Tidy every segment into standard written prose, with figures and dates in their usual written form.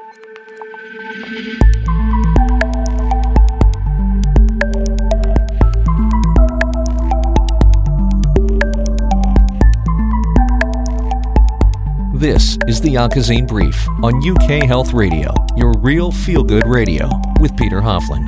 This is the Oncozine Brief on UK Health Radio, your real feel-good radio, with Peter Hofland.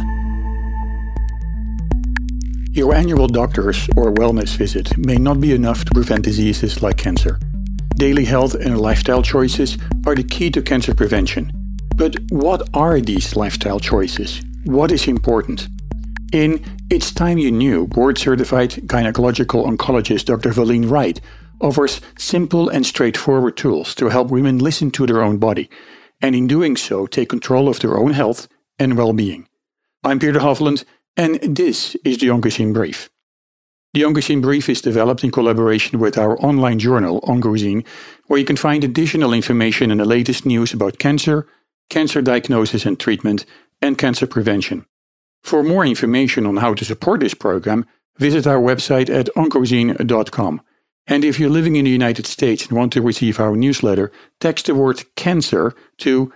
Your annual doctor's or wellness visit may not be enough to prevent diseases like cancer. Daily health and lifestyle choices are the key to cancer prevention. But what are these lifestyle choices? What is important? In It's Time You Knew, board-certified gynecological oncologist Dr. Valine Wright offers simple and straightforward tools to help women listen to their own body, and in doing so take control of their own health and well-being. I'm Peter Hofland, and this is the Oncozine Brief. The Oncozine Brief is developed in collaboration with our online journal, Oncozine, where you can find additional information and the latest news about cancer, cancer diagnosis and treatment, and cancer prevention. For more information on how to support this program, visit our website at oncozine.com. And if you're living in the United States and want to receive our newsletter, text the word cancer to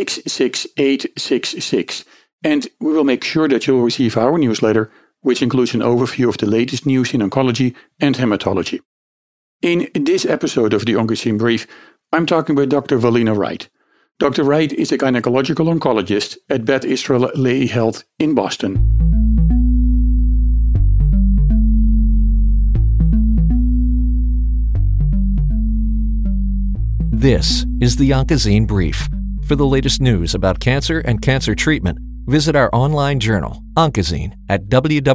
66866. And we will make sure that you'll receive our newsletter, which includes an overview of the latest news in oncology and hematology. In this episode of the Oncozine Brief, I'm talking with Dr. Valine Wright. Dr. Wright is a gynecological oncologist at Beth Israel Lahey Health in Boston. This is the Oncozine Brief. For the latest news about cancer and cancer treatment, visit our online journal, Oncozine, at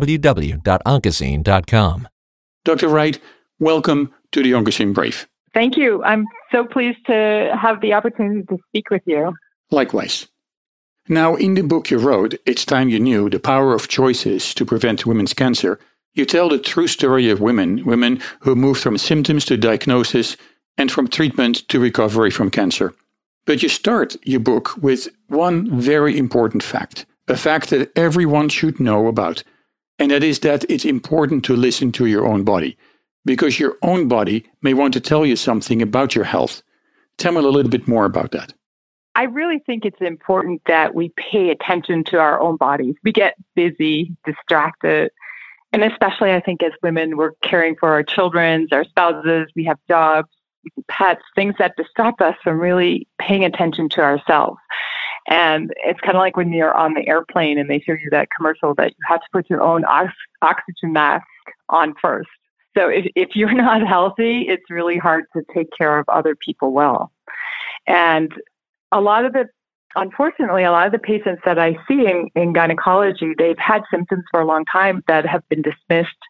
www.oncozine.com. Dr. Wright, welcome to the Oncozine Brief. Thank you. I'm so pleased to have the opportunity to speak with you. Likewise. Now, in the book you wrote, It's Time You Knew, The Power of Choices to Prevent Women's Cancer, you tell the true story of women who moved from symptoms to diagnosis and from treatment to recovery from cancer. But you start your book with one very important fact, a fact that everyone should know about, and that is that it's important to listen to your own body, because your own body may want to tell you something about your health. Tell me a little bit more about that. I really think it's important that we pay attention to our own bodies. We get busy, distracted, and especially I think as women, we're caring for our children, our spouses, we have jobs, pets, things that distract us from really paying attention to ourselves. And it's kind of like when you're on the airplane and they show you that commercial that you have to put your own oxygen mask on first. So if you're not healthy, it's really hard to take care of other people well. And unfortunately, a lot of the patients that I see in gynecology, they've had symptoms for a long time that have been dismissed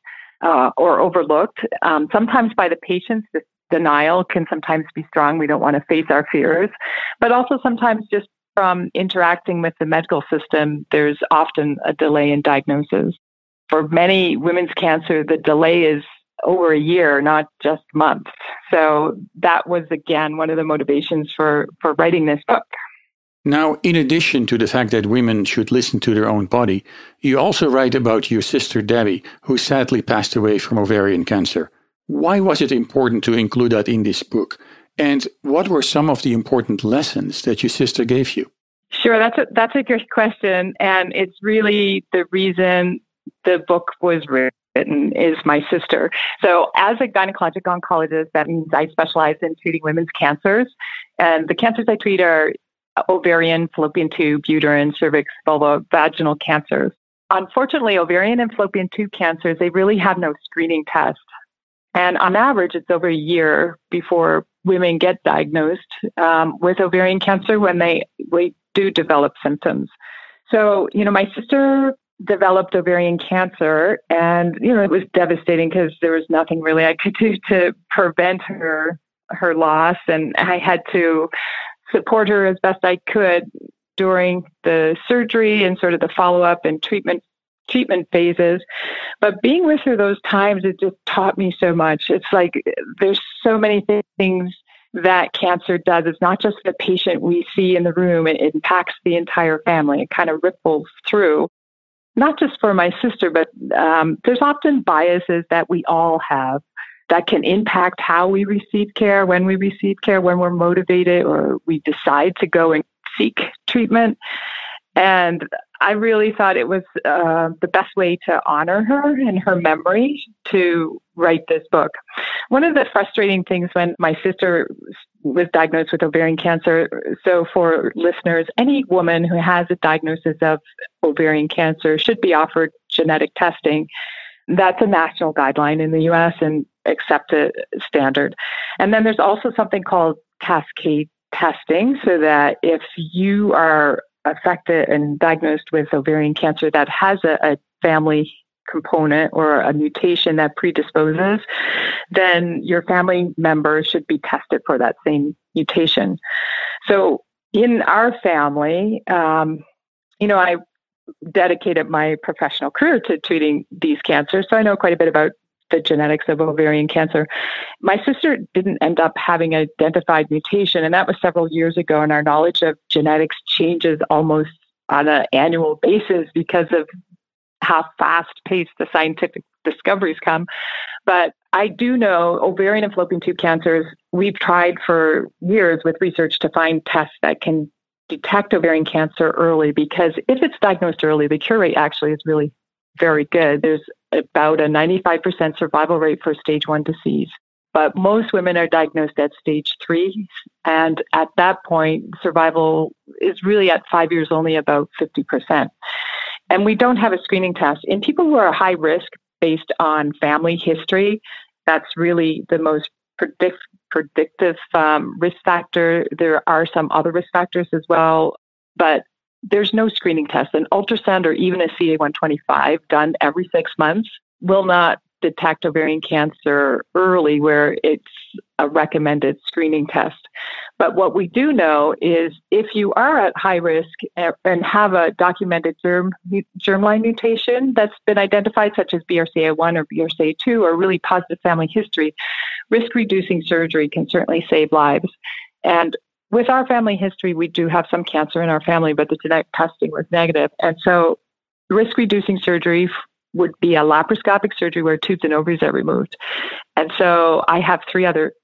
or overlooked, sometimes by the patients. The denial can sometimes be strong. We don't want to face our fears, but also sometimes just from interacting with the medical system, there's often a delay in diagnosis. For many women's cancer, the delay is over a year, not just months. So that was, again, one of the motivations for writing this book. Now, in addition to the fact that women should listen to their own body, you also write about your sister Debbie, who sadly passed away from ovarian cancer. Why was it important to include that in this book? And what were some of the important lessons that your sister gave you? Sure, that's a good question. And it's really the reason the book was written is my sister. So as a gynecologic oncologist, that means I specialize in treating women's cancers. And the cancers I treat are ovarian, fallopian tube, uterine, cervix, vulva, vaginal cancers. Unfortunately, ovarian and fallopian tube cancers, they really have no screening test. And on average, it's over a year before women get diagnosed with ovarian cancer when they do develop symptoms. So, my sister developed ovarian cancer and, it was devastating because there was nothing really I could do to prevent her loss. And I had to support her as best I could during the surgery and sort of the follow-up and treatment phases. But being with her those times, it just taught me so much. It's like there's so many things that cancer does. It's not just the patient we see in the room. It impacts the entire family. It kind of ripples through, not just for my sister, but there's often biases that we all have that can impact how we receive care, when we receive care, when we're motivated or we decide to go and seek treatment. And I really thought it was the best way to honor her and her memory to write this book. One of the frustrating things when my sister was diagnosed with ovarian cancer, so for listeners, any woman who has a diagnosis of ovarian cancer should be offered genetic testing. That's a national guideline in the U.S. and accepted standard. And then there's also something called cascade testing, so that if you are affected and diagnosed with ovarian cancer that has a family component or a mutation that predisposes, then your family members should be tested for that same mutation. So in our family, I dedicated my professional career to treating these cancers, so I know quite a bit about the genetics of ovarian cancer. My sister didn't end up having an identified mutation, and that was several years ago, and our knowledge of genetics changes almost on an annual basis because of how fast-paced the scientific discoveries come. But I do know ovarian and fallopian tube cancers, we've tried for years with research to find tests that can detect ovarian cancer early, because if it's diagnosed early, the cure rate actually is really very good. There's about a 95% survival rate for stage 1 disease. But most women are diagnosed at stage 3. And at that point, survival is really at 5 years only about 50%. And we don't have a screening test. In people who are high risk based on family history, that's really the most predictive risk factor. There are some other risk factors as well, but there's no screening test. An ultrasound or even a CA-125 done every 6 months will not detect ovarian cancer early, where it's a recommended screening test. But what we do know is if you are at high risk and have a documented germline mutation that's been identified, such as BRCA1 or BRCA2, or really positive family history, risk-reducing surgery can certainly save lives. And with our family history, we do have some cancer in our family, but the genetic testing was negative. And so risk-reducing surgery would be a laparoscopic surgery where tubes and ovaries are removed. And so I have three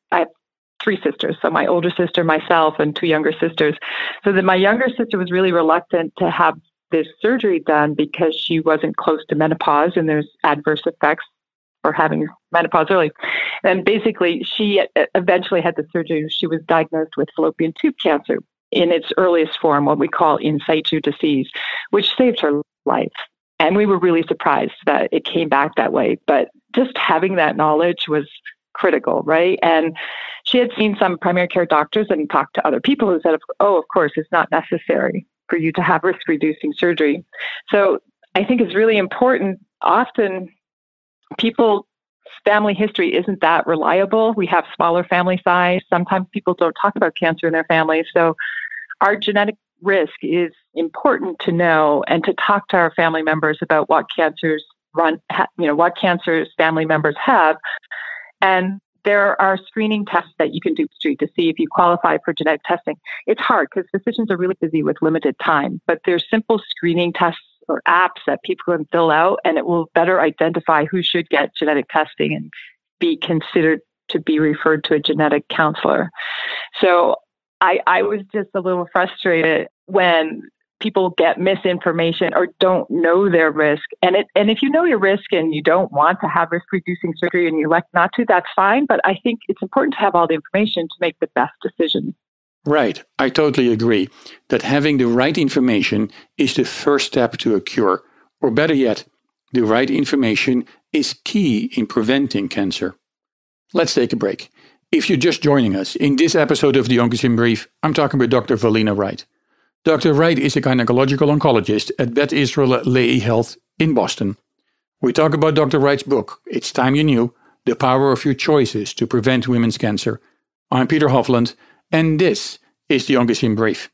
sisters. So my older sister, myself, and 2 younger sisters. So that my younger sister was really reluctant to have this surgery done because she wasn't close to menopause, and there's adverse effects for having menopause early. And basically, she eventually had the surgery. She was diagnosed with fallopian tube cancer in its earliest form, what we call in situ disease, which saved her life. And we were really surprised that it came back that way. But just having that knowledge was critical, right? And she had seen some primary care doctors and talked to other people who said, oh, of course, it's not necessary for you to have risk-reducing surgery. So I think it's really important. Often people's family history isn't that reliable. We have smaller family size. Sometimes people don't talk about cancer in their families. So our genetic risk is important to know, and to talk to our family members about what cancers what cancers family members have. And there are screening tests that you can do to see if you qualify for genetic testing. It's hard because physicians are really busy with limited time, but there's simple screening tests or apps that people can fill out, and it will better identify who should get genetic testing and be considered to be referred to a genetic counselor. So I was just a little frustrated when people get misinformation or don't know their risk. And if you know your risk and you don't want to have risk-reducing surgery and you elect not to, that's fine. But I think it's important to have all the information to make the best decision. Right. I totally agree that having the right information is the first step to a cure. Or better yet, the right information is key in preventing cancer. Let's take a break. If you're just joining us, in this episode of the Oncogene Brief, I'm talking with Dr. Valina Wright. Dr. Wright is a gynecological oncologist at Beth Israel Lahey Health in Boston. We talk about Dr. Wright's book, It's Time You Knew, The Power of Your Choices to Prevent Women's Cancer. I'm Peter Hofland, and this is the Oncogene Brief.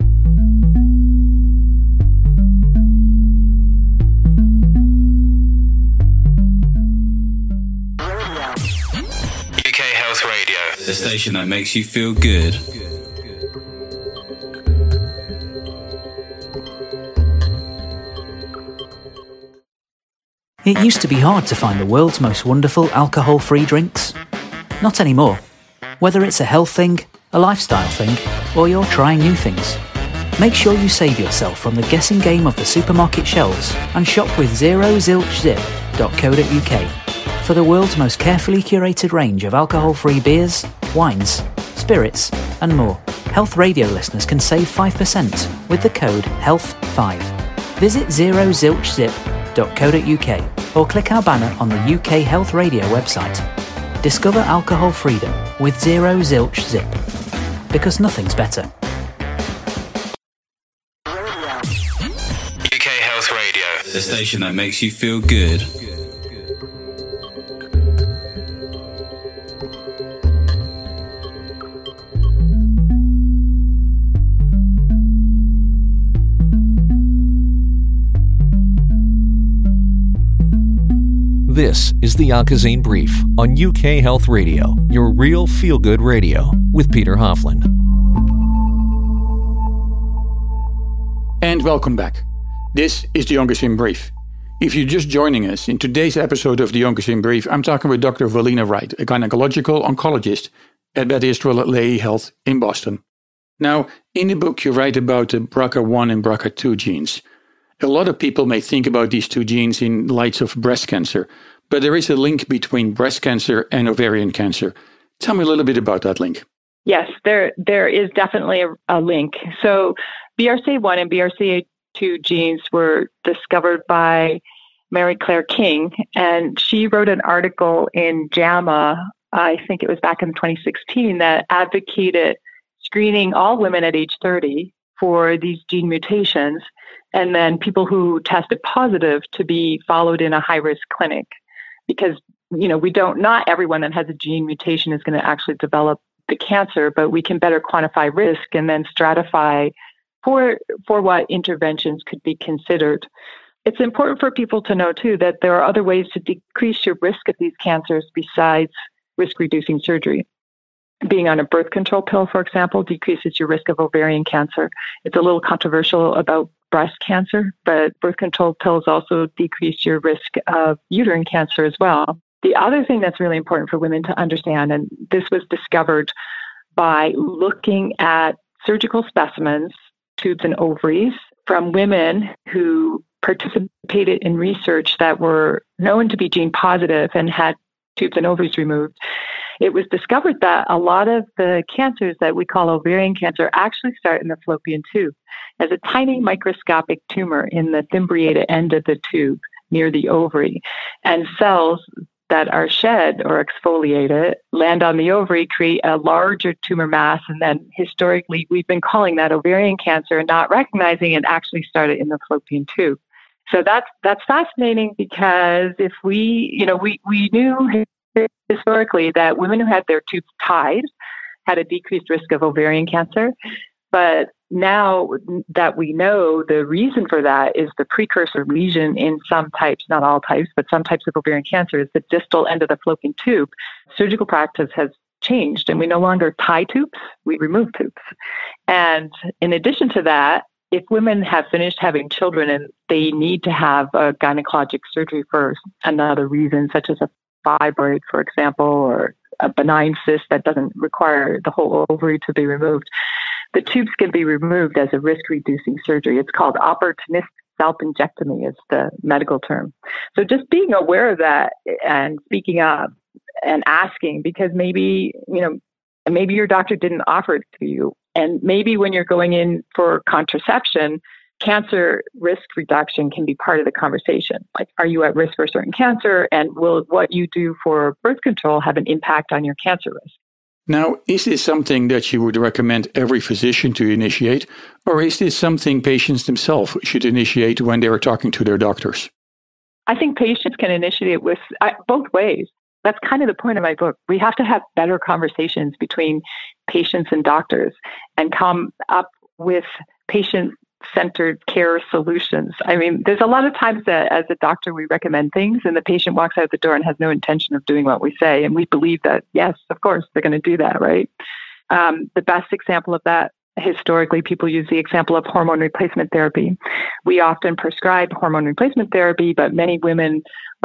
UK Health Radio, the station that makes you feel good. It used to be hard to find the world's most wonderful alcohol-free drinks. Not anymore. Whether it's a health thing, a lifestyle thing, or you're trying new things, Make sure you save yourself from the guessing game of the supermarket shelves and shop with zerozilchzip.co.uk for the world's most carefully curated range of alcohol-free beers, wines, spirits, and more. Health Radio listeners can save 5% with the code HEALTH5. Visit zerozilchzip.co.uk or click our banner on the UK Health Radio website. Discover alcohol freedom with Zero Zilch Zip. Because nothing's better. UK Health Radio, the station that makes you feel good. This is the Yonkazine Brief on UK Health Radio, your real feel-good radio, with Peter Hofland. And welcome back. This is the Yonkazine Brief. If you're just joining us, in today's episode of the Yonkazine Brief, I'm talking with Dr. Valina Wright, a gynecological oncologist at Beth Israel at Lahey Health in Boston. Now, in the book you write about the BRCA1 and BRCA2 genes. A lot of people may think about these two genes in light of breast cancer, but there is a link between breast cancer and ovarian cancer. Tell me a little bit about that link. Yes, there is definitely a link. So BRCA1 and BRCA2 genes were discovered by Mary Claire King, and she wrote an article in JAMA, I think it was back in 2016, that advocated screening all women at age 30 for these gene mutations, and then people who tested positive to be followed in a high-risk clinic. Because, not everyone that has a gene mutation is going to actually develop the cancer, but we can better quantify risk and then stratify for what interventions could be considered. It's important for people to know, too, that there are other ways to decrease your risk of these cancers besides risk-reducing surgery. Being on a birth control pill, for example, decreases your risk of ovarian cancer. It's a little controversial about breast cancer, but birth control pills also decrease your risk of uterine cancer as well. The other thing that's really important for women to understand, and this was discovered by looking at surgical specimens, tubes and ovaries, from women who participated in research that were known to be gene positive and had tubes and ovaries removed. It was discovered that a lot of the cancers that we call ovarian cancer actually start in the fallopian tube as a tiny microscopic tumor in the fimbriated end of the tube near the ovary. And cells that are shed or exfoliated land on the ovary, create a larger tumor mass, and then historically we've been calling that ovarian cancer and not recognizing it actually started in the fallopian tube. So that's fascinating, because if we knew historically that women who had their tubes tied had a decreased risk of ovarian cancer. But now that we know the reason for that is the precursor lesion in some types, not all types, but some types of ovarian cancer is the distal end of the fallopian tube. Surgical practice has changed, and we no longer tie tubes, we remove tubes. And in addition to that, if women have finished having children and they need to have a gynecologic surgery for another reason, such as a fibroid, for example, or a benign cyst that doesn't require the whole ovary to be removed, the tubes can be removed as a risk-reducing surgery. It's called opportunistic salpingectomy is the medical term. So just being aware of that and speaking up and asking, because maybe your doctor didn't offer it to you. And maybe when you're going in for contraception, cancer risk reduction can be part of the conversation. Like, are you at risk for a certain cancer? And will what you do for birth control have an impact on your cancer risk? Now, is this something that you would recommend every physician to initiate, or is this something patients themselves should initiate when they are talking to their doctors? I think patients can initiate it with both ways. That's kind of the point of my book. We have to have better conversations between patients and doctors and come up with patient-centered care solutions. I mean, there's a lot of times that as a doctor, we recommend things and the patient walks out the door and has no intention of doing what we say. And we believe that, yes, of course, they're going to do that, right? The best example of that, historically, people use the example of hormone replacement therapy. We often prescribe hormone replacement therapy, but many women,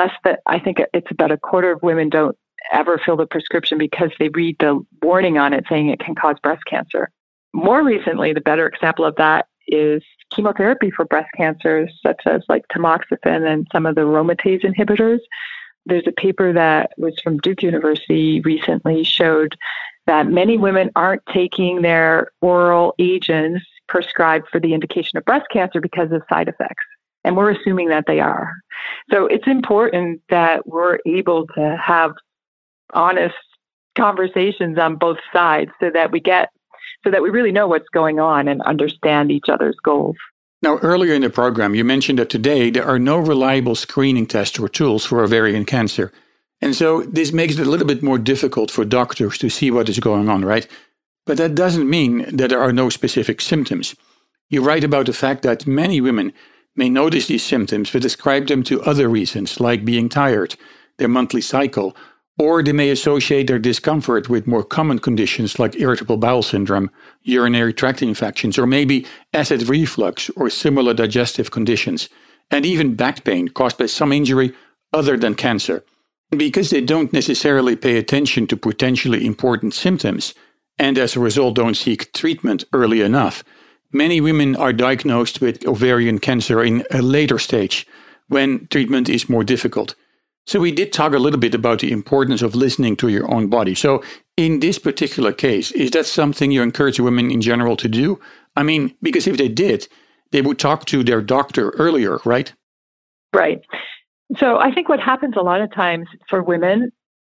I think it's about a quarter of women don't ever fill the prescription because they read the warning on it saying it can cause breast cancer. More recently, the better example of that is chemotherapy for breast cancers, such as like tamoxifen and some of the aromatase inhibitors. There's a paper that was from Duke University recently showed that many women aren't taking their oral agents prescribed for the indication of breast cancer because of side effects. And we're assuming that they are. So it's important that we're able to have honest conversations on both sides so that we really know what's going on and understand each other's goals. Now, earlier in the program, you mentioned that today there are no reliable screening tests or tools for ovarian cancer. And so this makes it a little bit more difficult for doctors to see what is going on, right? But that doesn't mean that there are no specific symptoms. You write about the fact that many women may notice these symptoms but ascribe them to other reasons, like being tired, their monthly cycle, or they may associate their discomfort with more common conditions like irritable bowel syndrome, urinary tract infections, or maybe acid reflux or similar digestive conditions, and even back pain caused by some injury other than cancer. Because they don't necessarily pay attention to potentially important symptoms, and as a result don't seek treatment early enough, many women are diagnosed with ovarian cancer in a later stage, when treatment is more difficult. So we did talk a little bit about the importance of listening to your own body. So in this particular case, is that something you encourage women in general to do? I mean, because if they did, they would talk to their doctor earlier, right? Right. So I think what happens a lot of times for women,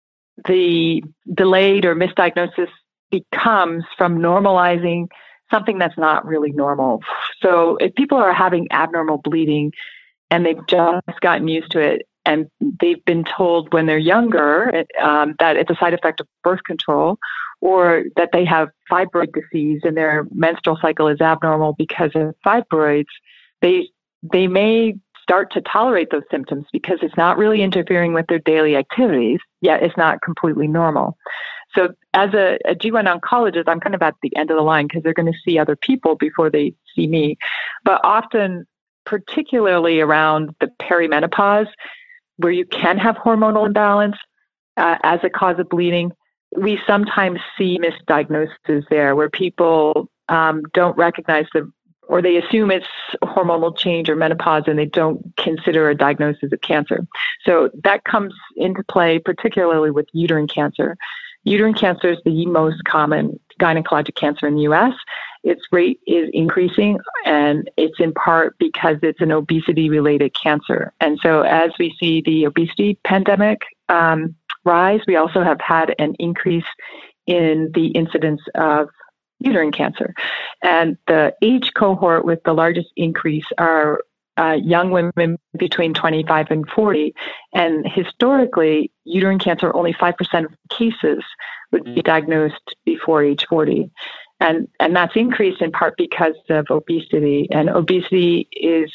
the delayed or misdiagnosis becomes from normalizing something that's not really normal. So if people are having abnormal bleeding and they've just gotten used to it, and they've been told when they're younger that it's a side effect of birth control, or that they have fibroid disease and their menstrual cycle is abnormal because of fibroids, they may start to tolerate those symptoms because it's not really interfering with their daily activities, yet it's not completely normal. So as a GYN oncologist, I'm kind of at the end of the line because they're going to see other people before they see me. But often, particularly around the perimenopause, where you can have hormonal imbalance as a cause of bleeding, we sometimes see misdiagnoses there where people don't recognize or they assume it's hormonal change or menopause and they don't consider a diagnosis of cancer. So that comes into play particularly with uterine cancer. Uterine cancer is the most common gynecologic cancer in the U.S. Its rate is increasing, and it's in part because it's an obesity-related cancer. And so as we see the obesity pandemic rise, we also have had an increase in the incidence of uterine cancer. And the age cohort with the largest increase are young women between 25 and 40. And historically, uterine cancer, only 5% of cases would be diagnosed before age 40. And that's increased in part because of obesity. And obesity is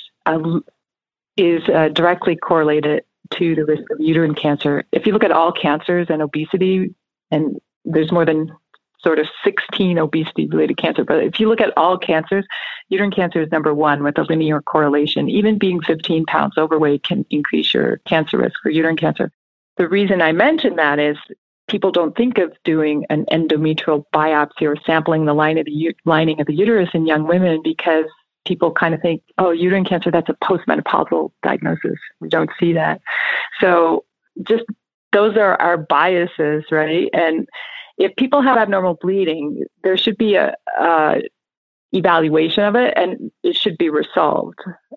directly correlated to the risk of uterine cancer. If you look at all cancers and obesity, and there's more than sort of 16 obesity-related cancer, but if you look at all cancers, uterine cancer is number one with a linear correlation. Even being 15 pounds overweight can increase your cancer risk for uterine cancer. The reason I mention that is people don't think of doing an endometrial biopsy or sampling the lining of the uterus in young women because people kind of think, oh, uterine cancer, that's a postmenopausal diagnosis. We don't see that. So just those are our biases, right? And if people have abnormal bleeding, there should be a evaluation of it and it should be resolved.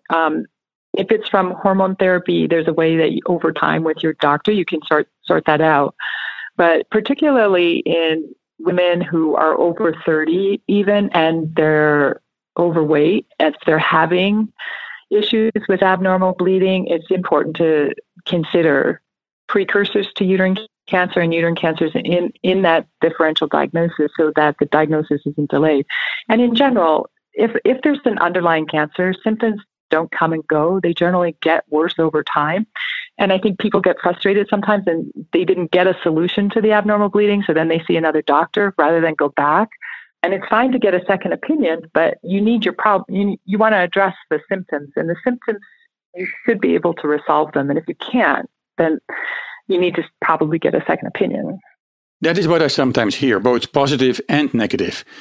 If it's from hormone therapy, there's a way that over time with your doctor, you can sort that out. But particularly in women who are over 30 even, and they're overweight, if they're having issues with abnormal bleeding, it's important to consider precursors to uterine cancer and uterine cancers in that differential diagnosis so that the diagnosis isn't delayed. And in general, if there's an underlying cancer, symptoms don't come and go. They generally get worse over time. And I think people get frustrated sometimes and they didn't get a solution to the abnormal bleeding, so then they see another doctor rather than go back. And it's fine to get a second opinion, but you need your problem. You want to address the symptoms, and the symptoms, you should be able to resolve them. And if you can't, then you need to probably get a second opinion. That is what I sometimes hear, both positive and negative.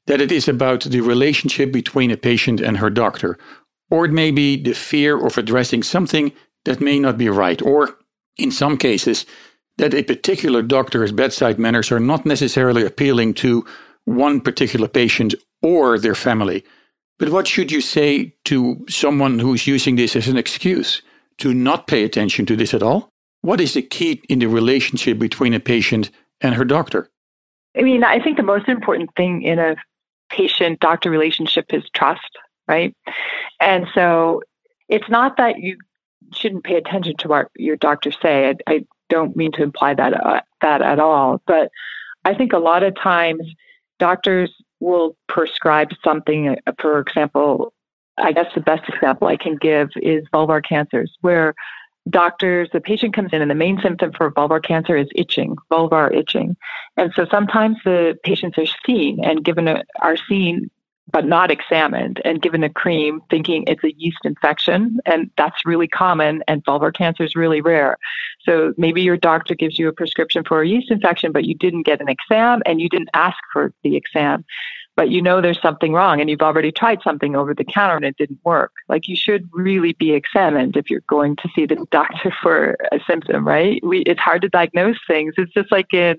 that it is about the relationship between a patient and her doctor, or it may be the fear of addressing something that may not be right, or, in some cases, that a particular doctor's bedside manners are not necessarily appealing to one particular patient or their family. But what should you say to someone who's using this as an excuse to not pay attention to this at all? What is the key in the relationship between a patient and her doctor? I mean, I think the most important thing in a patient-doctor relationship is trust, right? And so it's not that you shouldn't pay attention to what your doctors say. I don't mean to imply that at all. But I think a lot of times doctors will prescribe something. For example, I guess the best example I can give is vulvar cancers, where the patient comes in and the main symptom for vulvar cancer is itching, vulvar itching. And so sometimes the patients are seen and are seen but not examined and given a cream thinking it's a yeast infection. And that's really common, and vulvar cancer is really rare. So maybe your doctor gives you a prescription for a yeast infection, but you didn't get an exam and you didn't ask for the exam. But you know there's something wrong and you've already tried something over the counter and it didn't work. Like, you should really be examined if you're going to see the doctor for a symptom, right? It's hard to diagnose things. It's just like in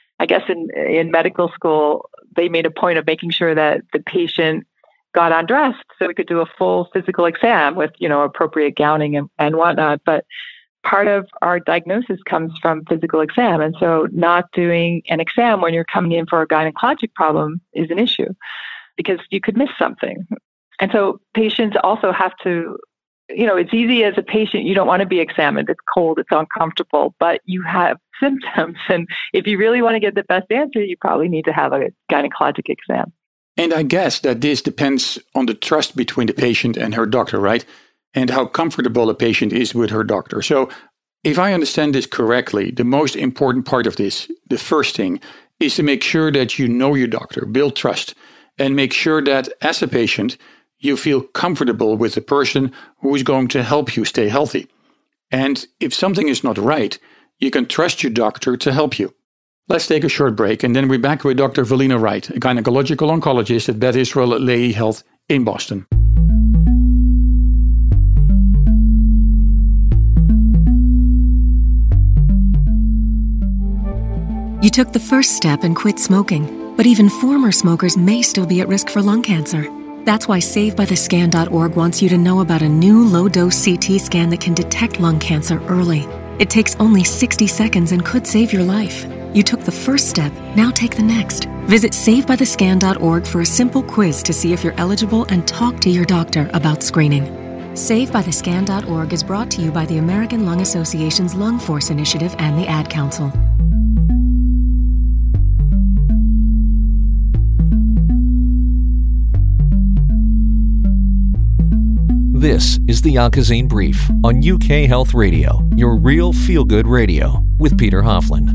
medical school, they made a point of making sure that the patient got undressed so we could do a full physical exam with, appropriate gowning and whatnot. But part of our diagnosis comes from physical exam. And so not doing an exam when you're coming in for a gynecologic problem is an issue because you could miss something. And so patients also have to, it's easy as a patient, you don't want to be examined. It's cold, it's uncomfortable, but you have symptoms. And if you really want to get the best answer, you probably need to have a gynecologic exam. And I guess that this depends on the trust between the patient and her doctor, right? And how comfortable a patient is with her doctor. So if I understand this correctly, the most important part of this, the first thing, is to make sure that you know your doctor, build trust, and make sure that as a patient, you feel comfortable with the person who is going to help you stay healthy. And if something is not right, you can trust your doctor to help you. Let's take a short break, and then we're back with Dr. Valina Wright, a gynecological oncologist at Beth Israel Lahey Health in Boston. You took the first step and quit smoking, but even former smokers may still be at risk for lung cancer. That's why SaveByTheScan.org wants you to know about a new low-dose CT scan that can detect lung cancer early. It takes only 60 seconds and could save your life. You took the first step, now take the next. Visit SaveByTheScan.org for a simple quiz to see if you're eligible and talk to your doctor about screening. SaveByTheScan.org is brought to you by the American Lung Association's Lung Force Initiative and the Ad Council. This is the Yonkazine Brief on UK Health Radio, your real feel-good radio, with Peter Hofland.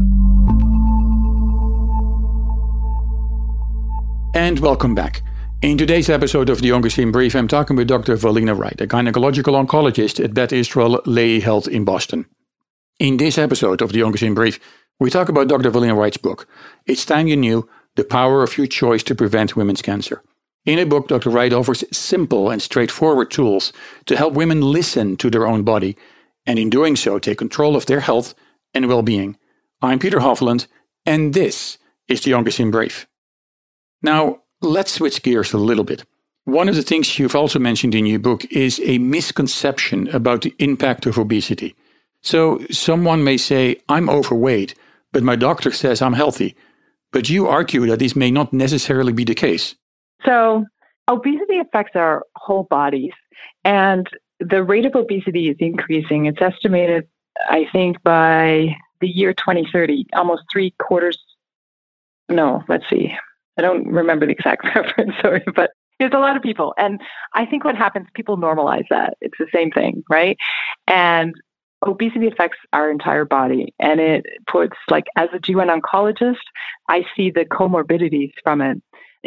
And welcome back. In today's episode of the Yonkazine Brief, I'm talking with Dr. Valina Wright, a gynecological oncologist at Beth Israel Lahey Health in Boston. In this episode of the Yonkazine Brief, we talk about Dr. Valina Wright's book, It's Time You Knew, The Power of Your Choice to Prevent Women's Cancer. In a book, Dr. Wright offers simple and straightforward tools to help women listen to their own body, and in doing so, take control of their health and well-being. I'm Peter Hofland, and this is the Yonkazine Brief. Now, let's switch gears a little bit. One of the things you've also mentioned in your book is a misconception about the impact of obesity. So someone may say, I'm overweight, but my doctor says I'm healthy. But you argue that this may not necessarily be the case. So obesity affects our whole bodies, and the rate of obesity is increasing. It's estimated, I think, by the year 2030, almost 3/4. No, let's see. I don't remember the exact reference, sorry, but there's a lot of people. And I think what happens, people normalize that. It's the same thing, right? And obesity affects our entire body. And it puts, as a GYN oncologist, I see the comorbidities from it,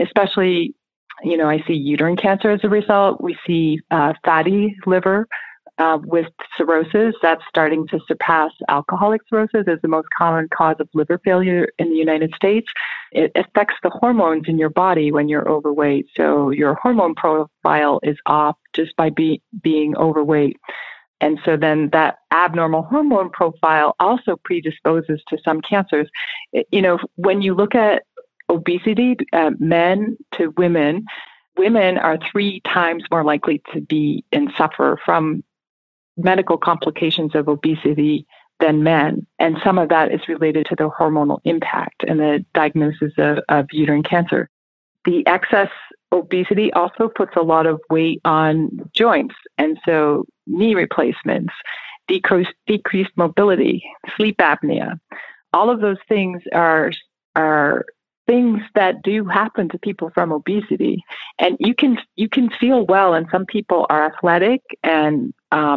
especially, I see uterine cancer as a result. We see fatty liver with cirrhosis, that's starting to surpass alcoholic cirrhosis as the most common cause of liver failure in the United States. It affects the hormones in your body when you're overweight. So your hormone profile is off just by being overweight. And so then that abnormal hormone profile also predisposes to some cancers. When you look at obesity, men to women are 3 times more likely to be and suffer from medical complications of obesity than men. And some of that is related to the hormonal impact and the diagnosis of uterine cancer. The excess obesity also puts a lot of weight on joints. And so knee replacements, decreased mobility, sleep apnea, all of those things are things that do happen to people from obesity. And you can feel well, and some people are athletic and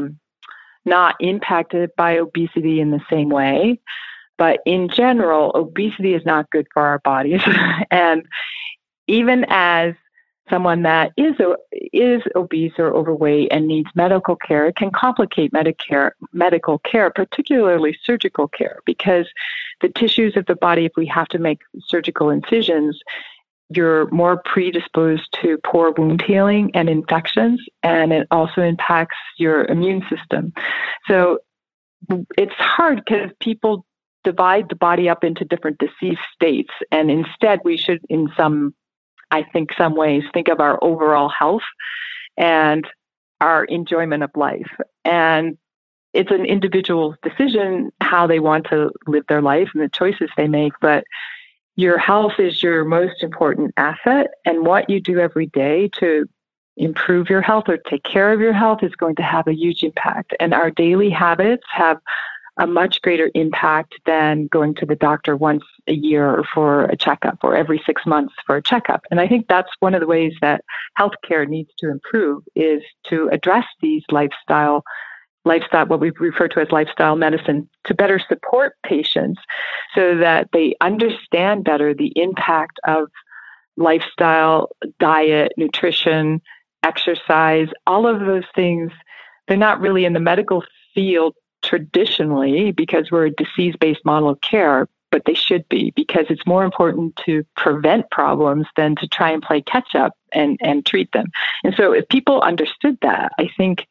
not impacted by obesity in the same way. But in general, obesity is not good for our bodies. And even as someone that is obese or overweight and needs medical care, it can complicate medical care, particularly surgical care, because the tissues of the body, if we have to make surgical incisions, you're more predisposed to poor wound healing and infections, and it also impacts your immune system. So it's hard because people divide the body up into different disease states, and instead we should, in some ways, think of our overall health and our enjoyment of life. And it's an individual's decision how they want to live their life and the choices they make, but your health is your most important asset, and what you do every day to improve your health or take care of your health is going to have a huge impact. And our daily habits have a much greater impact than going to the doctor once a year for a checkup or every 6 months for a checkup. And I think that's one of the ways that healthcare needs to improve, is to address these lifestyle, what we refer to as lifestyle medicine, to better support patients so that they understand better the impact of lifestyle, diet, nutrition, exercise, all of those things. They're not really in the medical field traditionally because we're a disease-based model of care, but they should be, because it's more important to prevent problems than to try and play catch up and treat them. And so if people understood that, I think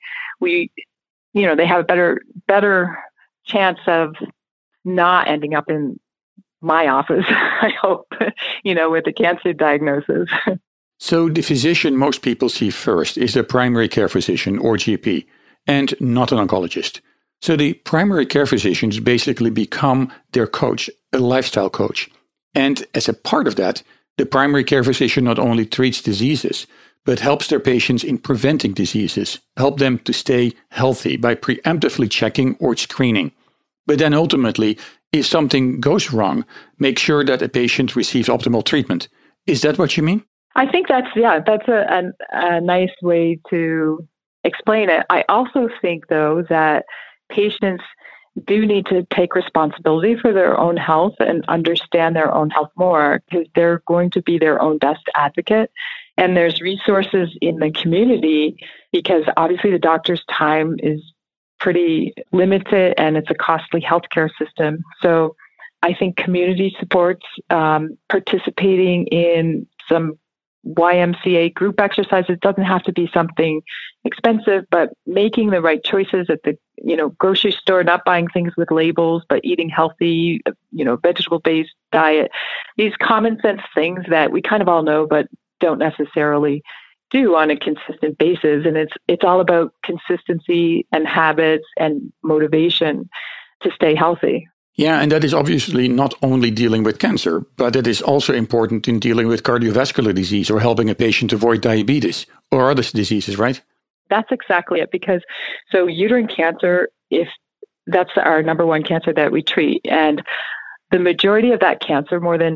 they have a better chance of not ending up in my office, I hope, with a cancer diagnosis. So the physician most people see first is a primary care physician or GP, and not an oncologist. So the primary care physicians basically become their coach, a lifestyle coach. And as a part of that, the primary care physician not only treats diseases, but helps their patients in preventing diseases, help them to stay healthy by preemptively checking or screening. But then ultimately, if something goes wrong, make sure that a patient receives optimal treatment. Is that what you mean? I think that's a nice way to explain it. I also think, though, that patients do need to take responsibility for their own health and understand their own health more, because they're going to be their own best advocate. And there's resources in the community, because obviously the doctor's time is pretty limited and it's a costly healthcare system. So I think community supports, participating in some YMCA group exercises. Doesn't have to be something expensive, but making the right choices at the grocery store, not buying things with labels, but eating healthy, vegetable-based diet. These common sense things that we kind of all know, but don't necessarily do on a consistent basis. And it's all about consistency and habits and motivation to stay healthy. Yeah, and that is obviously not only dealing with cancer, but it is also important in dealing with cardiovascular disease or helping a patient avoid diabetes or other diseases, right? That's exactly it. Because so uterine cancer, if that's our number one cancer that we treat, and the majority of that cancer, more than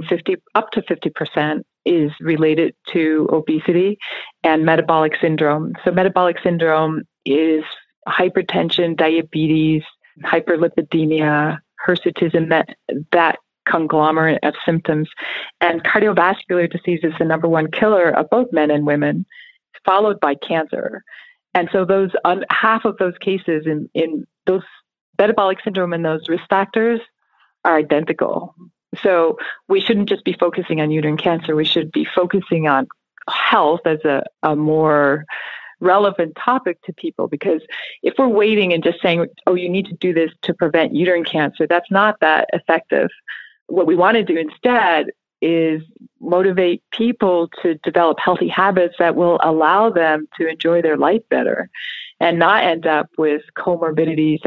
50% is related to obesity and metabolic syndrome. So metabolic syndrome is hypertension, diabetes, hyperlipidemia, hirsutism, that conglomerate of symptoms. And cardiovascular disease is the number one killer of both men and women, followed by cancer. And so half of those cases in those metabolic syndrome and those risk factors are identical. So we shouldn't just be focusing on uterine cancer. We should be focusing on health as a more relevant topic to people, because if we're waiting and just saying, oh, you need to do this to prevent uterine cancer, that's not that effective. What we want to do instead is motivate people to develop healthy habits that will allow them to enjoy their life better and not end up with comorbidities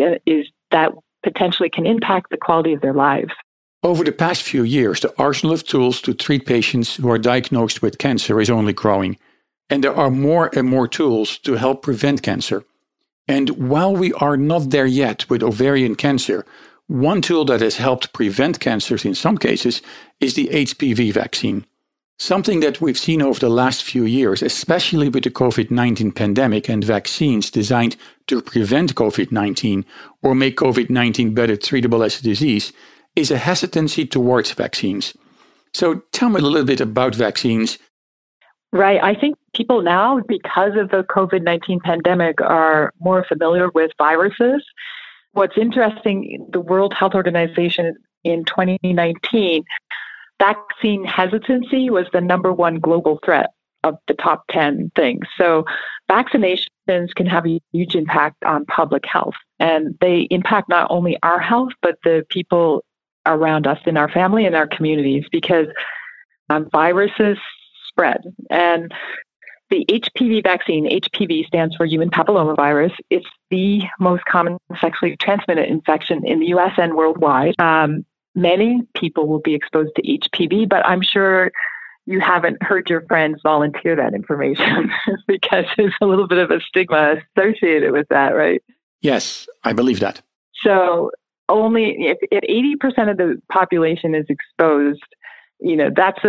that potentially can impact the quality of their lives. Over the past few years, the arsenal of tools to treat patients who are diagnosed with cancer is only growing. And there are more and more tools to help prevent cancer. And while we are not there yet with ovarian cancer, one tool that has helped prevent cancers in some cases is the HPV vaccine. Something that we've seen over the last few years, especially with the COVID-19 pandemic and vaccines designed to prevent COVID-19 or make COVID-19 better treatable as a disease, is a hesitancy towards vaccines. So tell me a little bit about vaccines. Right. I think people now, because of the COVID-19 pandemic, are more familiar with viruses. What's interesting, the World Health Organization in 2019, vaccine hesitancy was the number one global threat of the top 10 things. So vaccinations can have a huge impact on public health, and they impact not only our health, but the people around us in our family and our communities, because viruses spread. And the HPV vaccine, HPV stands for human papillomavirus. It's the most common sexually transmitted infection in the U.S. and worldwide. Many people will be exposed to HPV, but I'm sure you haven't heard your friends volunteer that information because there's a little bit of a stigma associated with that, right? Yes, I believe that. So only if 80% of the population is exposed, that's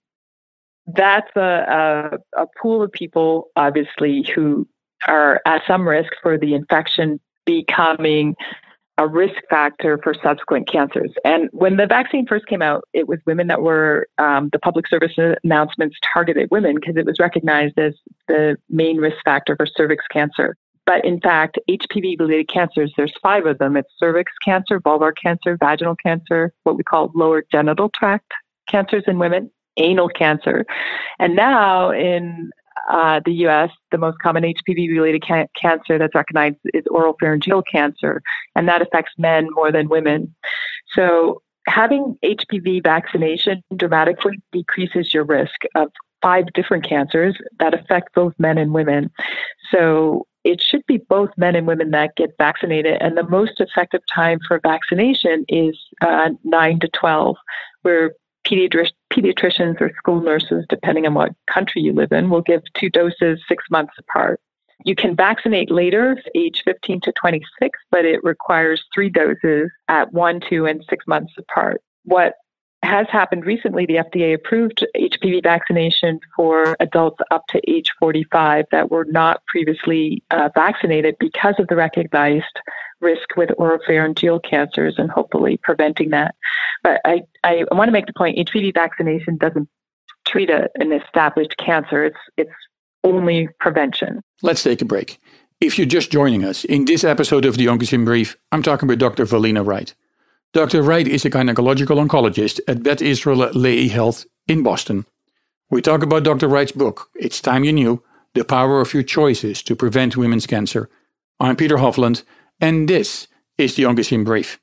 a pool of people, obviously, who are at some risk for the infection becoming a risk factor for subsequent cancers. And when the vaccine first came out, it was women that were, the public service announcements targeted women because it was recognized as the main risk factor for cervix cancer. But in fact, HPV-related cancers, there's 5 of them. It's cervix cancer, vulvar cancer, vaginal cancer, what we call lower genital tract cancers in women, anal cancer. And now in the U.S., the most common HPV-related cancer that's recognized is oropharyngeal cancer, and that affects men more than women. So having HPV vaccination dramatically decreases your risk of 5 different cancers that affect both men and women. So it should be both men and women that get vaccinated, and the most effective time for vaccination is 9 to 12, where pediatricians or school nurses, depending on what country you live in, will give 2 doses 6 months apart. You can vaccinate later, age 15 to 26, but it requires 3 doses at 1, 2, and 6 months apart. What has happened recently, the FDA approved HPV vaccination for adults up to age 45 that were not previously vaccinated because of the recognized risk with oropharyngeal cancers and hopefully preventing that. But I want to make the point, HPV vaccination doesn't treat an established cancer. It's only prevention. Let's take a break. If you're just joining us, in this episode of the Oncogene Brief, I'm talking with Dr. Valina Wright. Dr. Wright is a gynecological oncologist at Beth Israel Lehi Health in Boston. We talk about Dr. Wright's book, It's Time You Knew, The Power of Your Choices to Prevent Women's Cancer. I'm Peter Hofland, and this is the Oncogene Brief.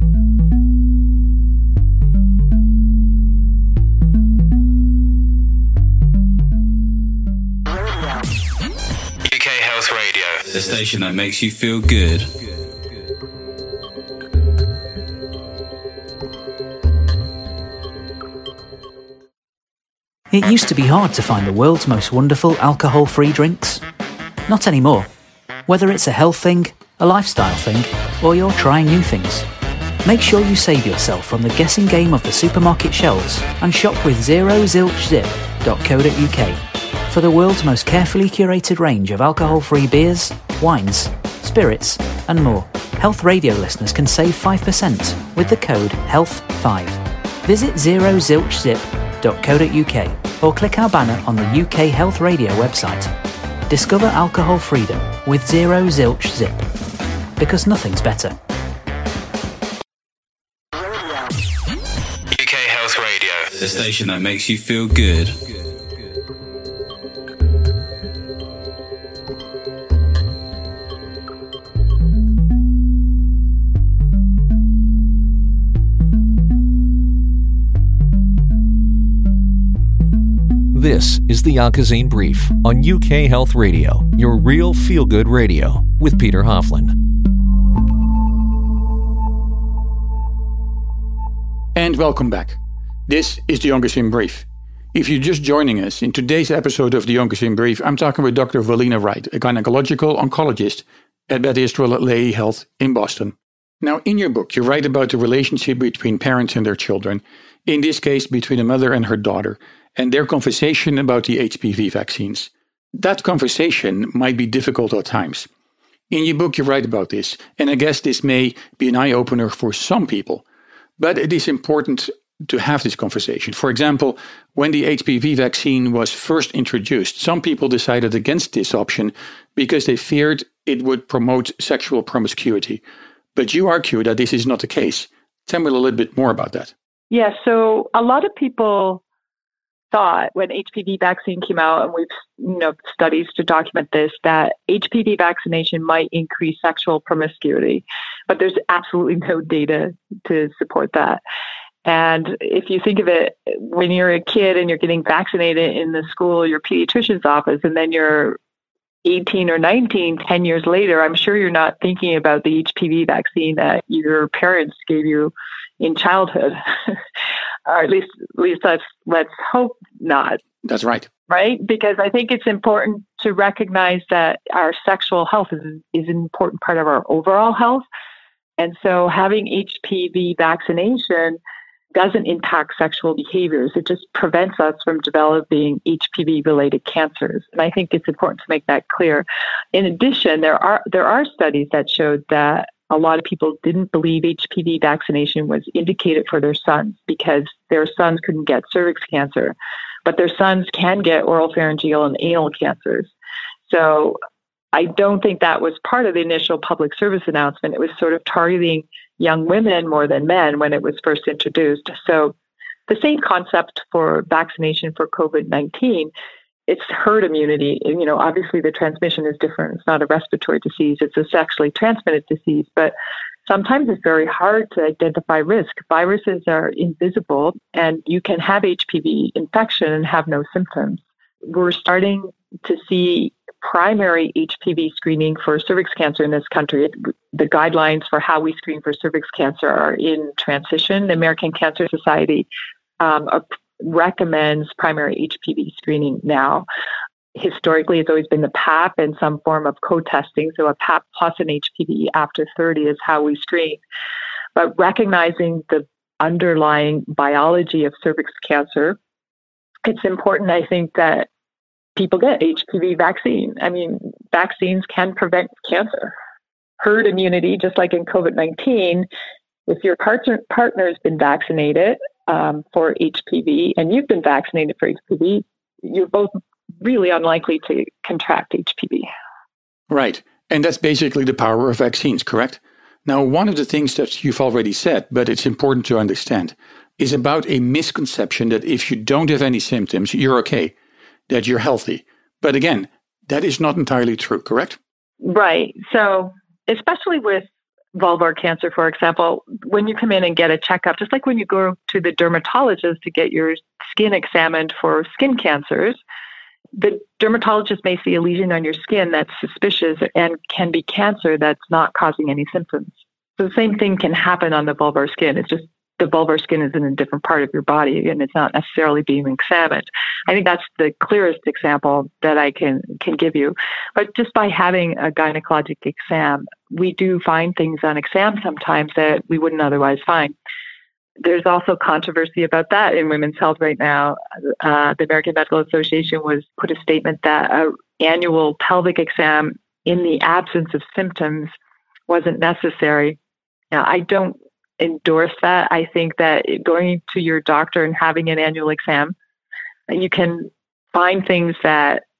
UK Health Radio, the station that makes you feel good. It used to be hard to find the world's most wonderful alcohol-free drinks. Not anymore. Whether it's a health thing, a lifestyle thing, or you're trying new things, make sure you save yourself from the guessing game of the supermarket shelves and shop with zerozilchzip.co.uk for the world's most carefully curated range of alcohol-free beers, wines, spirits, and more. Health Radio listeners can save 5% with the code HEALTH5. Visit zerozilchzip.co.uk or click our banner on the UK Health Radio website. Discover alcohol freedom with Zero Zilch Zip. Because nothing's better. UK Health Radio, the station that makes you feel good. This is the Yonkazine Brief on UK Health Radio, your real feel-good radio, with Peter Hofland. And welcome back. This is the Yonkazine Brief. If you're just joining us, in today's episode of the Yonkazine Brief, I'm talking with Dr. Valina Wright, a gynecological oncologist at Beth Israel Lahey Health in Boston. Now, in your book, you write about the relationship between parents and their children, in this case between a mother and her daughter, and their conversation about the HPV vaccines. That conversation might be difficult at times. In your book, you write about this, and I guess this may be an eye-opener for some people. But it is important to have this conversation. For example, when the HPV vaccine was first introduced, some people decided against this option because they feared it would promote sexual promiscuity. But you argue that this is not the case. Tell me a little bit more about that. Yeah, so a lot of people thought when HPV vaccine came out, and we've studies to document this, that HPV vaccination might increase sexual promiscuity, but there's absolutely no data to support that. And if you think of it, when you're a kid and you're getting vaccinated in the school, your pediatrician's office, and then you're 18 or 19, 10 years later, I'm sure you're not thinking about the HPV vaccine that your parents gave you in childhood. Or at least let's hope not. That's right. Right? Because I think it's important to recognize that our sexual health is an important part of our overall health. And so having HPV vaccination doesn't impact sexual behaviors. It just prevents us from developing HPV-related cancers. And I think it's important to make that clear. In addition, there are studies that showed that a lot of people didn't believe HPV vaccination was indicated for their sons because their sons couldn't get cervix cancer, but their sons can get oropharyngeal and anal cancers. So I don't think that was part of the initial public service announcement. It was sort of targeting young women more than men when it was first introduced. So the same concept for vaccination for COVID-19, it's herd immunity. And, obviously the transmission is different. It's not a respiratory disease. It's a sexually transmitted disease. But sometimes it's very hard to identify risk. Viruses are invisible, and you can have HPV infection and have no symptoms. We're starting to see primary HPV screening for cervix cancer in this country. The guidelines for how we screen for cervix cancer are in transition. The American Cancer Society recommends primary HPV screening now. Historically, it's always been the PAP and some form of co-testing. So a PAP plus an HPV after 30 is how we screen. But recognizing the underlying biology of cervix cancer, it's important, I think, that people get HPV vaccine. I mean, vaccines can prevent cancer. Herd immunity, just like in COVID-19, if your partner's been vaccinated for HPV and you've been vaccinated for HPV, you're both really unlikely to contract HPV. Right. And that's basically the power of vaccines, correct? Now, one of the things that you've already said, but it's important to understand, is about a misconception that if you don't have any symptoms, you're okay, that you're healthy. But again, that is not entirely true, correct? Right. So especially with vulvar cancer, for example, when you come in and get a checkup, just like when you go to the dermatologist to get your skin examined for skin cancers, the dermatologist may see a lesion on your skin that's suspicious and can be cancer that's not causing any symptoms. So the same thing can happen on the vulvar skin. It's just the vulvar skin is in a different part of your body and it's not necessarily being examined. I think that's the clearest example that I can give you. But just by having a gynecologic exam, we do find things on exam sometimes that we wouldn't otherwise find. There's also controversy about that in women's health right now. The American Medical Association put a statement that an annual pelvic exam in the absence of symptoms wasn't necessary. Now, I don't endorse that. I think that going to your doctor and having an annual exam, you can find things that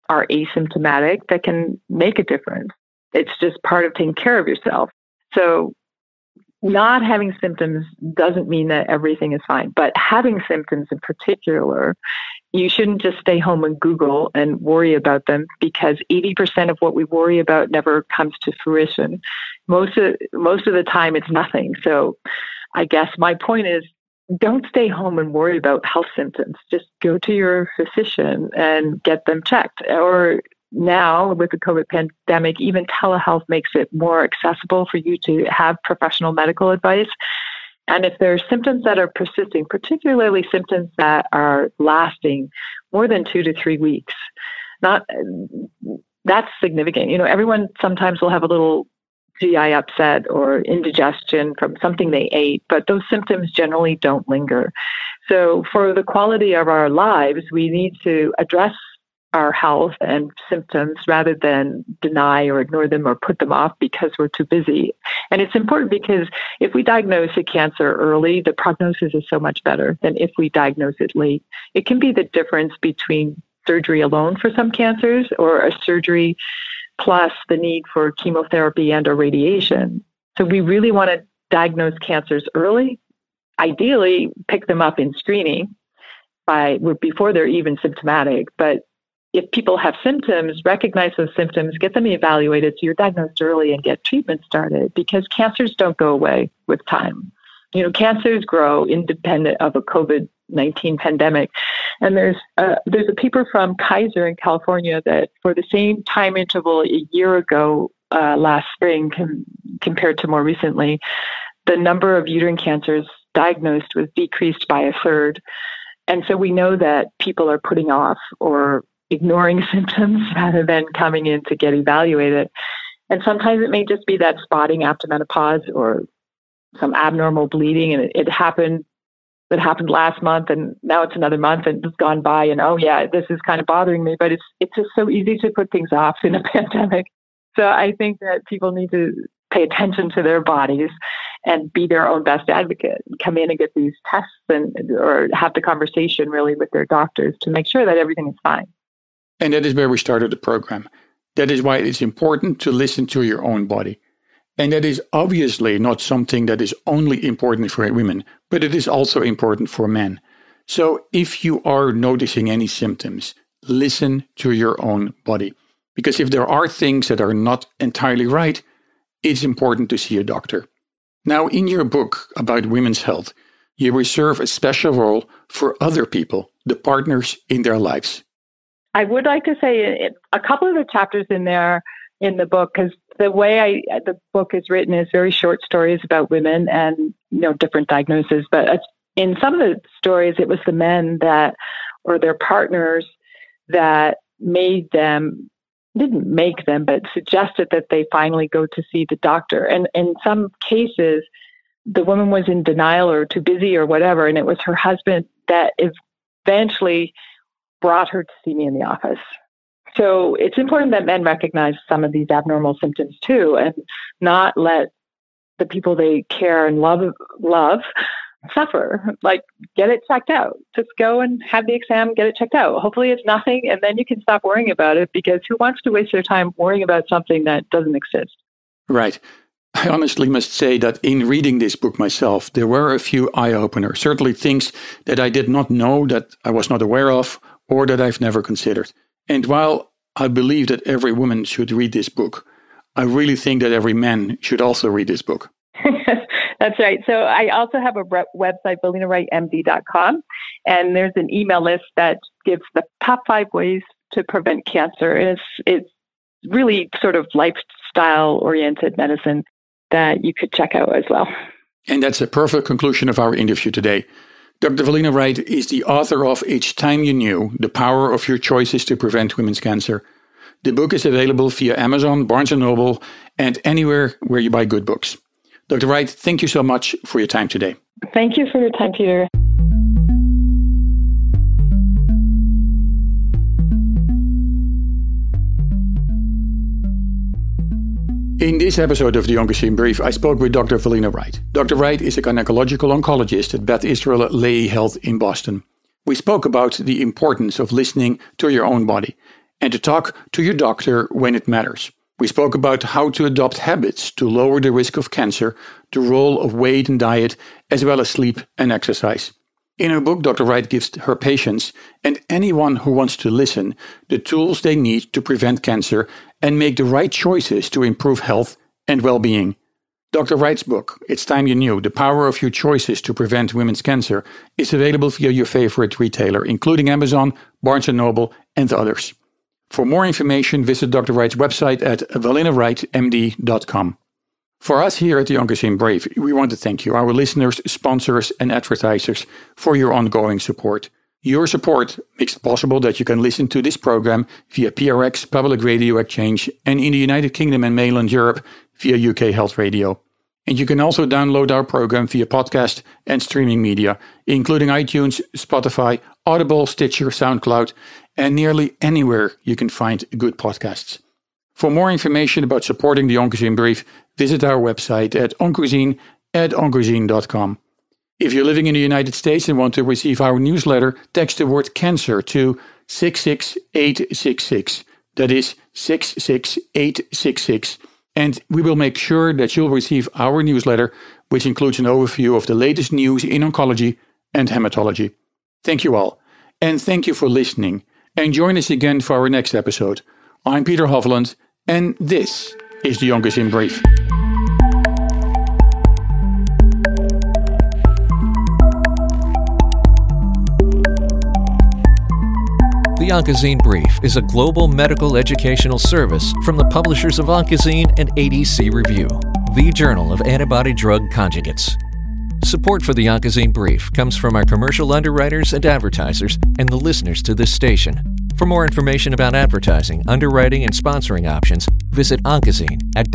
are asymptomatic that can make a difference. It's just part of taking care of yourself. So not having symptoms doesn't mean that everything is fine, but having symptoms in particular, you shouldn't just stay home and Google and worry about them, because 80% of what we worry about never comes to fruition. Most of the time it's nothing. So I guess my point is, don't stay home and worry about health symptoms. Just go to your physician and get them checked. Or now with the COVID pandemic, even telehealth makes it more accessible for you to have professional medical advice. And if there are symptoms that are persisting, particularly symptoms that are lasting more than 2 to 3 weeks, that's significant. Everyone sometimes will have a little GI upset or indigestion from something they ate, but those symptoms generally don't linger. So for the quality of our lives, we need to address our health and symptoms rather than deny or ignore them or put them off because we're too busy. And it's important because if we diagnose a cancer early, the prognosis is so much better than if we diagnose it late. It can be the difference between surgery alone for some cancers or a surgery plus the need for chemotherapy and or radiation. So we really want to diagnose cancers early, ideally pick them up in screening before they're even symptomatic. But if people have symptoms, recognize those symptoms, get them evaluated so you're diagnosed early and get treatment started, because cancers don't go away with time. Cancers grow independent of a COVID-19 pandemic. And there's a paper from Kaiser in California that for the same time interval a year ago, last spring, compared to more recently, the number of uterine cancers diagnosed was decreased by a third. And so we know that people are putting off or ignoring symptoms rather than coming in to get evaluated. And sometimes it may just be that spotting after menopause or some abnormal bleeding, and it happened last month, and now it's another month and it's gone by, and oh yeah, this is kind of bothering me, but it's just so easy to put things off in a pandemic. So I think that people need to pay attention to their bodies and be their own best advocate, come in and get these tests or have the conversation really with their doctors to make sure that everything is fine. And that is where we started the program. That is why it is important to listen to your own body. And that is obviously not something that is only important for women, but it is also important for men. So if you are noticing any symptoms, listen to your own body. Because if there are things that are not entirely right, it's important to see a doctor. Now, in your book about women's health, you reserve a special role for other people, the partners in their lives. I would like to say a couple of the chapters in there in the book, because the way the book is written is very short stories about women and different diagnoses. But in some of the stories, it was the men or their partners that didn't make them, but suggested that they finally go to see the doctor. And in some cases, the woman was in denial or too busy or whatever, and it was her husband that eventually brought her to see me in the office. So it's important that men recognize some of these abnormal symptoms too, and not let the people they care and love suffer. Like, get it checked out. Just go and have the exam, get it checked out. Hopefully it's nothing, and then you can stop worrying about it, because who wants to waste their time worrying about something that doesn't exist? Right. I honestly must say that in reading this book myself, there were a few eye-openers, certainly things that I did not know, that I was not aware of, or that I've never considered. And while I believe that every woman should read this book, I really think that every man should also read this book. That's right. So I also have a website, ValinaWrightMD.com, and there's an email list that gives the top 5 ways to prevent cancer. And it's really sort of lifestyle-oriented medicine that you could check out as well. And that's a perfect conclusion of our interview today. Dr. Valina Wright is the author of Each Time You Knew, The Power of Your Choices to Prevent Women's Cancer. The book is available via Amazon, Barnes & Noble, and anywhere where you buy good books. Dr. Wright, thank you so much for your time today. Thank you for your time, Peter. In this episode of the Oncogene Brief, I spoke with Dr. Valina Wright. Dr. Wright is a gynecological oncologist at Beth Israel Lahey Health in Boston. We spoke about the importance of listening to your own body and to talk to your doctor when it matters. We spoke about how to adopt habits to lower the risk of cancer, the role of weight and diet, as well as sleep and exercise. In her book, Dr. Wright gives her patients and anyone who wants to listen the tools they need to prevent cancer and make the right choices to improve health and well-being. Dr. Wright's book, It's Time You Knew, The Power of Your Choices to Prevent Women's Cancer, is available via your favorite retailer, including Amazon, Barnes & Noble, and others. For more information, visit Dr. Wright's website at ValinaWrightMD.com. For us here at the Oncozine Brief, we want to thank you, our listeners, sponsors, and advertisers, for your ongoing support. Your support makes it possible that you can listen to this program via PRX, Public Radio Exchange, and in the United Kingdom and mainland Europe via UK Health Radio. And you can also download our program via podcast and streaming media, including iTunes, Spotify, Audible, Stitcher, SoundCloud, and nearly anywhere you can find good podcasts. For more information about supporting the Oncozine Brief, visit our website at oncozine@oncozine.com. If you're living in the United States and want to receive our newsletter, text the word cancer to 66866. That is 66866. And we will make sure that you'll receive our newsletter, which includes an overview of the latest news in oncology and hematology. Thank you all. And thank you for listening. And join us again for our next episode. I'm Peter Hovland, and this is the Oncozine Brief. The Oncozine Brief is a global medical educational service from the publishers of Oncozine and ADC Review, the Journal of Antibody-Drug Conjugates. Support for the Oncozine Brief comes from our commercial underwriters and advertisers and the listeners to this station. For more information about advertising, underwriting, and sponsoring options, visit Oncozine at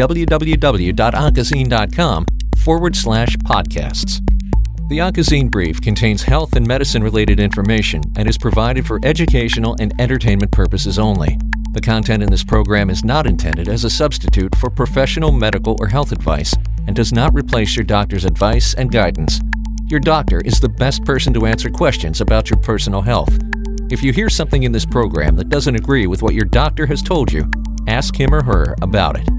www.oncozine.com/podcasts. The Oncozine Brief contains health and medicine-related information and is provided for educational and entertainment purposes only. The content in this program is not intended as a substitute for professional medical or health advice and does not replace your doctor's advice and guidance. Your doctor is the best person to answer questions about your personal health. If you hear something in this program that doesn't agree with what your doctor has told you, ask him or her about it.